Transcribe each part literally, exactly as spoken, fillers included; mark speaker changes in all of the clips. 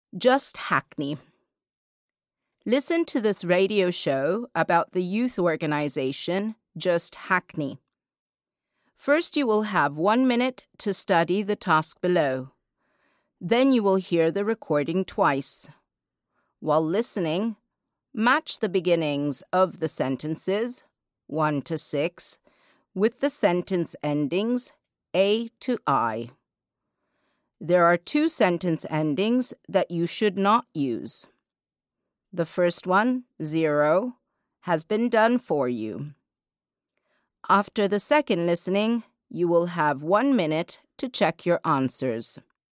Speaker 1: Just Hackney. Listen to this radio show about the youth organization Just Hackney. First, you will have one minute to study the task below. Then you will hear the recording twice. While listening, match the beginnings of the sentences, one to six, with the sentence endings, A to I. There are two sentence endings that you should not use. The first one, zero, has been done for you. After the second listening, you will have one minute to check your answers.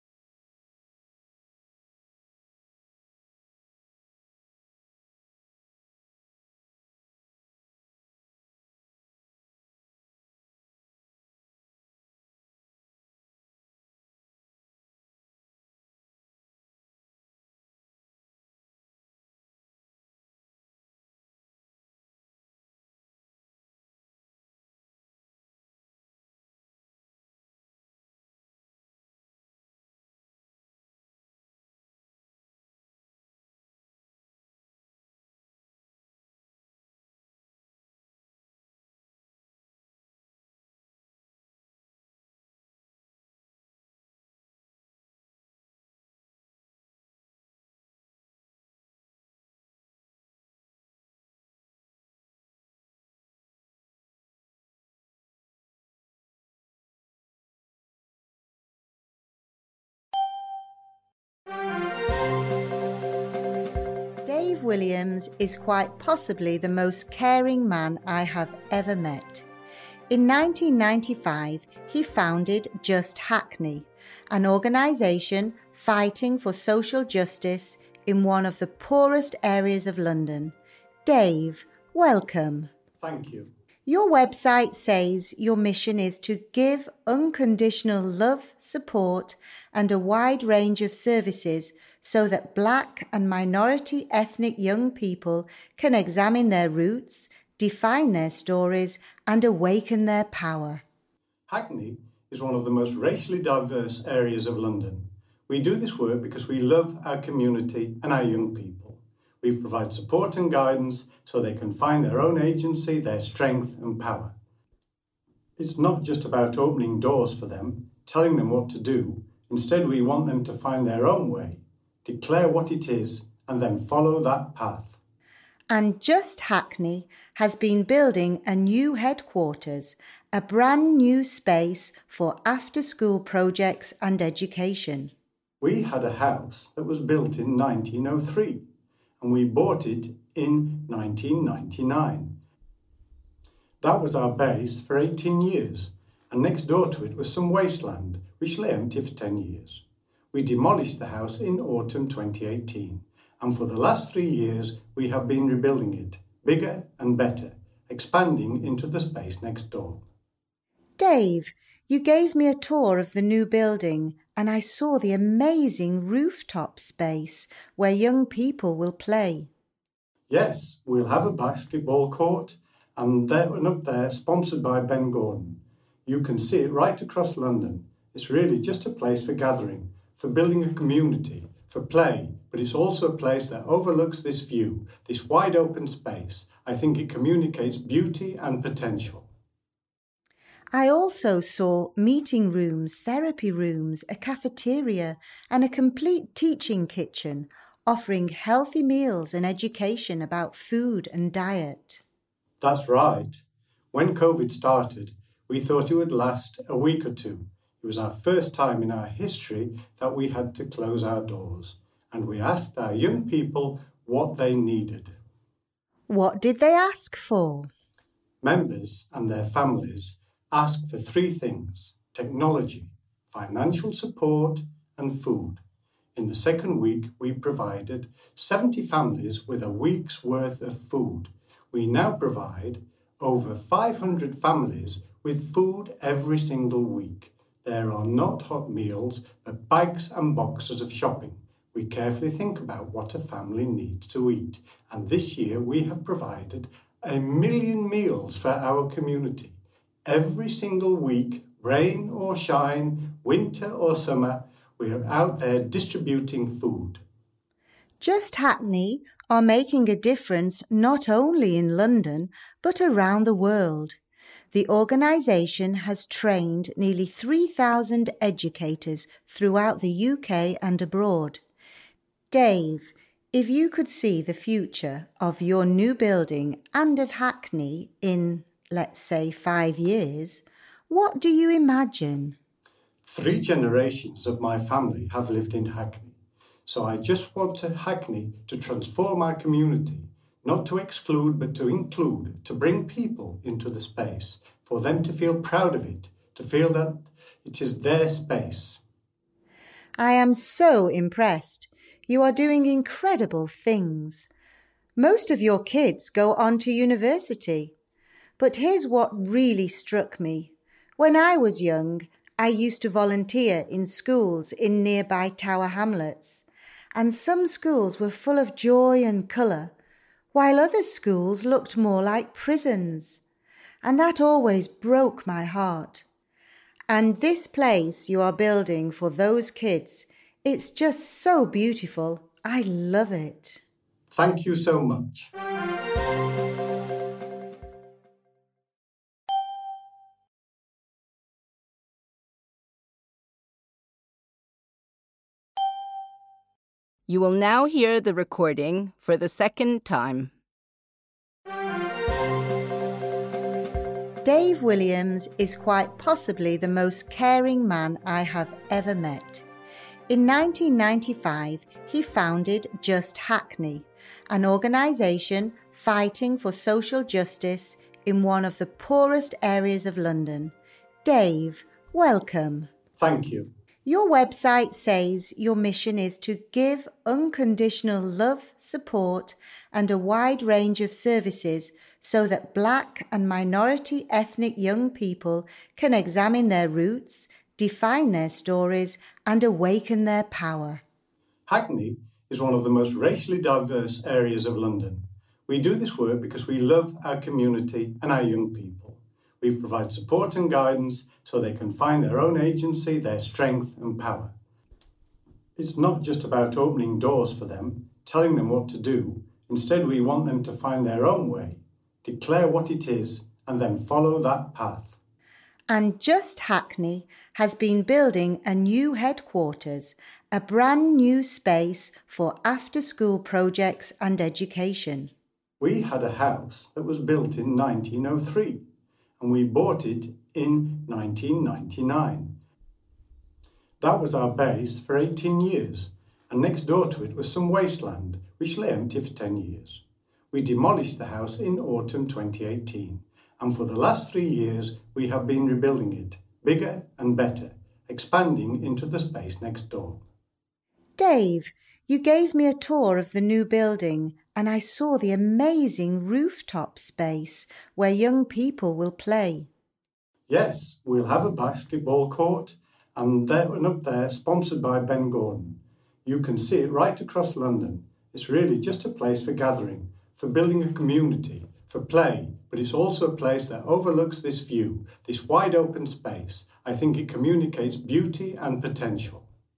Speaker 2: Dave Williams is quite possibly the most caring man I have ever met. In nineteen ninety-five, he founded Just Hackney, an organisation fighting for social justice in one of the poorest areas of London. Dave, welcome.
Speaker 3: Thank you.
Speaker 2: Your website says your mission is to give unconditional love, support, and a wide range of services so that Black and minority ethnic young people can examine their roots, define their stories, and awaken their power.
Speaker 3: Hackney is one of the most racially diverse areas of London. We do this work because we love our community and our young people. We provide support and guidance so they can find their own agency, their strength and power. It's not just about opening doors for them, telling them what to do. Instead, we want them to find their own way, declare what it is, and then follow that path.
Speaker 2: And Just Hackney has been building a new headquarters, a brand new space for after-school projects and education.
Speaker 3: We had a house that was built in nineteen oh three, and we bought it in nineteen ninety-nine. That was our base for eighteen years, and next door to it was some wasteland, which lay empty for ten years. We demolished the house in autumn twenty eighteen, and for the last three years we have been rebuilding it, bigger and better, expanding into the space next door.
Speaker 2: Dave, you gave me a tour of the new building, and I saw the amazing rooftop space where young people will play.
Speaker 3: Yes, we'll have a basketball court, and there and up there, sponsored by Ben Gordon. You can see it right across London. It's really just a place for gathering, for building a community, for play, but it's also a place that overlooks this view, this wide open space. I think it communicates beauty and potential.
Speaker 2: I also saw meeting rooms, therapy rooms, a cafeteria, and a complete teaching kitchen, offering healthy meals and education about food and diet.
Speaker 3: That's right. When COVID started, we thought it would last a week or two. It was our first time in our history that we had to close our doors, and we asked our young people what they needed.
Speaker 2: What did they ask for?
Speaker 3: Members and their families asked for three things: technology, financial support, and food. In the second week, we provided seventy families with a week's worth of food. We now provide over five hundred families with food every single week. There are not hot meals, but bags and boxes of shopping. We carefully think about what a family needs to eat. And this year we have provided a million meals for our community. Every single week, rain or shine, winter or summer, we are out there distributing food.
Speaker 2: Just Hackney are making a difference not only in London but around the world. The organisation has trained nearly three thousand educators throughout the U K and abroad. Dave, if you could see the future of your new building and of Hackney in, let's say, five years, what do you imagine?
Speaker 3: Three generations of my family have lived in Hackney, so I just want to Hackney to transform our community, not to exclude but to include, to bring people into the space, for them to feel proud of it, to feel that it is their space.
Speaker 2: I am so impressed. You are doing incredible things. Most of your kids go on to university. But here's what really struck me. When I was young, I used to volunteer in schools in nearby Tower Hamlets, and some schools were full of joy and colour, while other schools looked more like prisons. And that always broke my heart. And this place you are building for those kids, it's just so beautiful. I love it.
Speaker 3: Thank you so much.
Speaker 1: You will now hear the recording for the second time.
Speaker 2: Dave Williams is quite possibly the most caring man I have ever met. In nineteen ninety-five, he founded Just Hackney, an organisation fighting for social justice in one of the poorest areas of London. Dave, welcome.
Speaker 3: Thank you.
Speaker 2: Your website says your mission is to give unconditional love, support and a wide range of services so that Black and minority ethnic young people can examine their roots, define their stories and awaken their power.
Speaker 3: Hackney is one of the most racially diverse areas of London. We do this work because we love our community and our young people. We provide support and guidance so they can find their own agency, their strength and power. It's not just about opening doors for them, telling them what to do. Instead, we want them to find their own way, declare what it is, and then follow that path.
Speaker 2: And Just Hackney has been building a new headquarters, a brand new space for after-school projects and education.
Speaker 3: We had a house that was built in nineteen oh three. And we bought it in nineteen ninety-nine. That was our base for eighteen years, and next door to it was some wasteland, which lay empty for ten years. We demolished the house in autumn twenty eighteen, and for the last three years we have been rebuilding it, bigger and better, expanding into the space next door.
Speaker 2: Dave, you gave me a tour of the new building and I saw the amazing rooftop space where young people will play.
Speaker 3: Yes, we'll have a basketball court and there and up there, sponsored by Ben Gordon. You can see it right across London. It's really just a place for gathering, for building a community, for play, but it's also a place that overlooks this view, this wide open space. I think it communicates beauty and potential.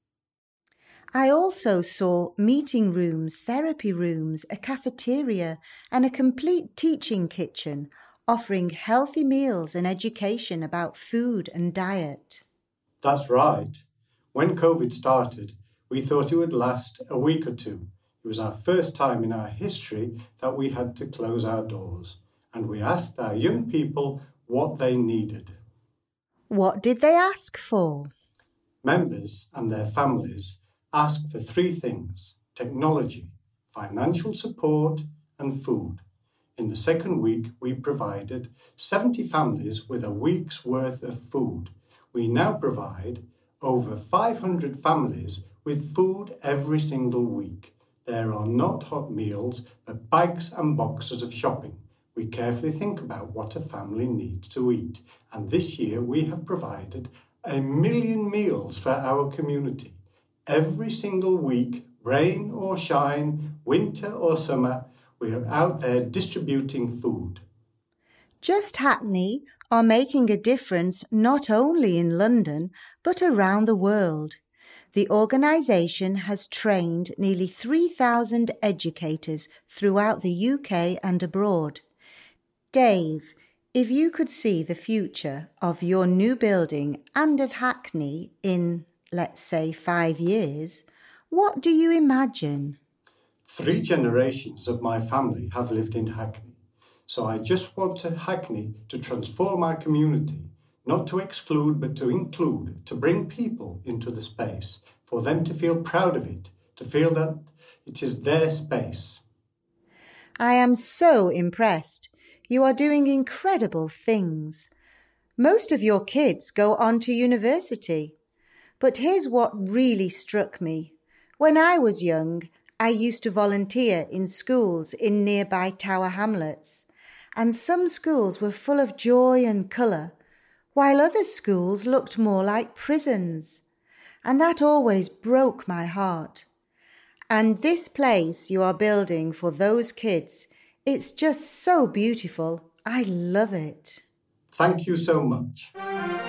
Speaker 2: I also saw meeting rooms, therapy rooms, a cafeteria and a complete teaching kitchen offering healthy meals and education about food and diet.
Speaker 3: That's right. When COVID started, we thought it would last a week or two. It was our first time in our history that we had to close our doors, and we asked our young people what they needed.
Speaker 2: What did they ask for?
Speaker 3: Members and their families asked for three things: technology, financial support and food. In the second week, we provided seventy families with a week's worth of food. We now provide over five hundred families with food every single week. There are not hot meals, but bags and boxes of shopping. We carefully think about what a family needs to eat. And this year we have provided a million meals for our community. Every single week, rain or shine, winter or summer, we are out there distributing food.
Speaker 2: Just Hackney are making a difference not only in London, but around the world. The organisation has trained nearly three thousand educators throughout the U K and abroad. Dave, if you could see the future of your new building and of Hackney in, let's say, five years, what do you imagine?
Speaker 3: Three generations of my family have lived in Hackney, so I just want to Hackney to transform our community, not to exclude but to include, to bring people into the space, for them to feel proud of it, to feel that it is their space.
Speaker 2: I am so impressed. You are doing incredible things. Most of your kids go on to university. But here's what really struck me. When I was young, I used to volunteer in schools in nearby Tower Hamlets, and some schools were full of joy and colour, while other schools looked more like prisons. And that always broke my heart. And this place you are building for those kids, it's just so beautiful. I love it.
Speaker 3: Thank you so much.